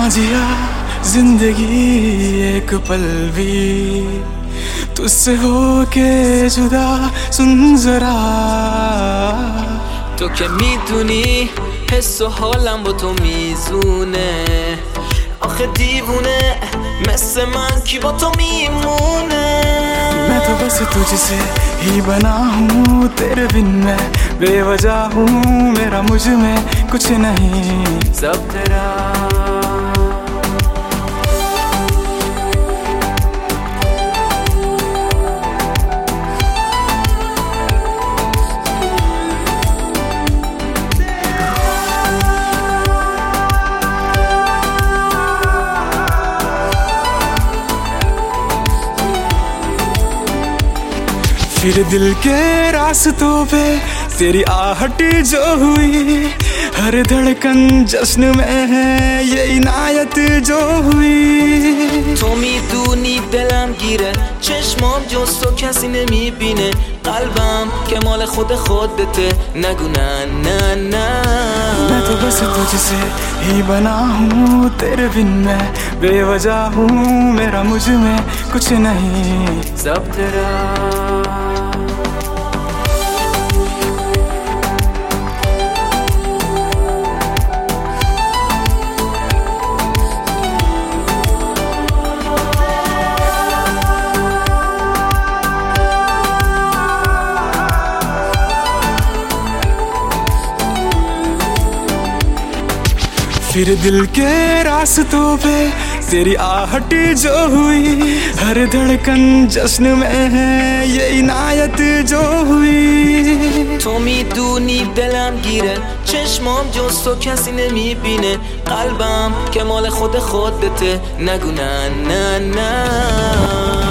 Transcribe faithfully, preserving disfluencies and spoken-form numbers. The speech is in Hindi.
जिया जिंदगी एक पल भी तुझसे होके जुदा, सुन जरा. تو که میدونی حس و حالم با تو میزونه، آخه دیوونه مثل من کی با تو میمونه. मैं तो बस तुझसे ही बना हूँ, तेरे बिन मैं बेवजह हूँ. मेरा मुझ में कुछ नहीं, सब तेरा. फिर दिल के रास्तों पे तेरी आहट जो हुई, हर धड़कन जश्न में है ये इनायत जो हुई. تو میدونی دلم گیره، چشمام جز تو کسی نمیبینه، قلبم که مال خود خودته، نگو نه نه نه. मैं तो बस तुझसे ही बना हूँ, तेरे बिन मैं बेवजह हूँ. मेरा मुझ में कुछ नहीं, सब तेरा. फिर दिल के रास्तों पे तेरी आहट जो हुई, हर धड़कन जश्न में है ये इनायत जो हुई. تو میدونی دلم گیره، چشمام جز تو کسی نمیبینه، قلبم که مال خود خودته، نگو نه نه نه.